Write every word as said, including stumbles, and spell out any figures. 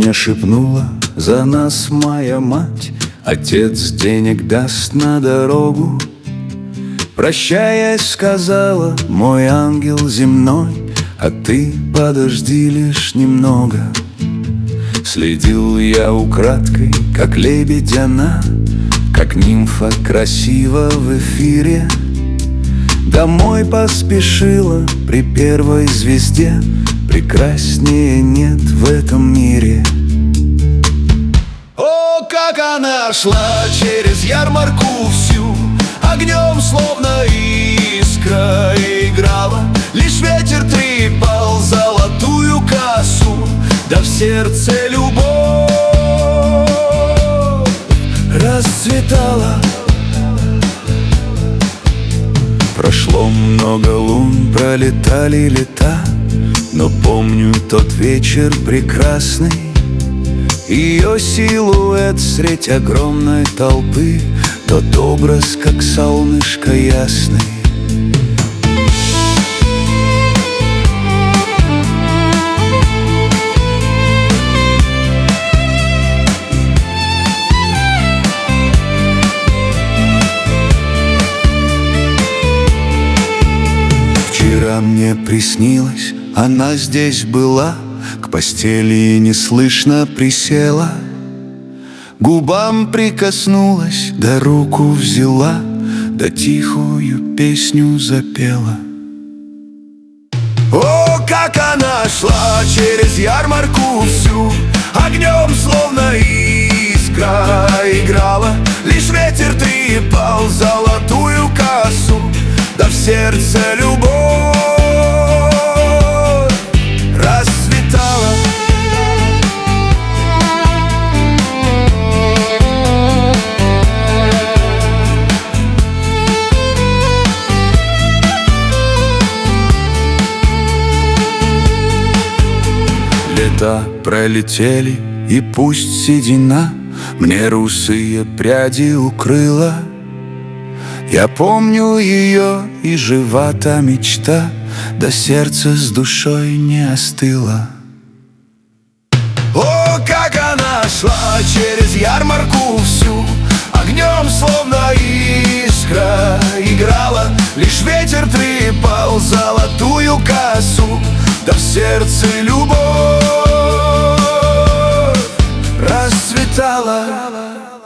мне шепнула за нас моя мать: отец денег даст на дорогу. Прощаясь, сказала: мой ангел земной, а ты подожди лишь немного. Следил я украдкой, как лебедь она, как нимфа красива в эфире. Домой поспешила при первой звезде, прекраснее нет в этом мире. О, как она шла через ярмарку всю, огнем словно искра играла. Лишь ветер трепал золотую косу, да в сердце любовь расцветала. Прошло много лун, пролетали лета, но помню тот вечер прекрасный. Ее силуэт средь огромной толпы, тот образ, как солнышко ясный. Вчера мне приснилось, она здесь была, к постели неслышно присела, губам прикоснулась, да руку взяла, да тихую песню запела. О, как она шла через ярмарку всю, огнем словно искра играла. Лишь ветер трепал золотую косу, да в сердце любовь расцветала. Лета пролетели, и пусть седина мне русые пряди укрыла. Я помню ее, и жива та мечта, да сердце с душой не остыло. О, как она шла через ярмарку всю, огнем словно искра играла. Лишь ветер трепал золотую косу, да в сердце любовь расцветала.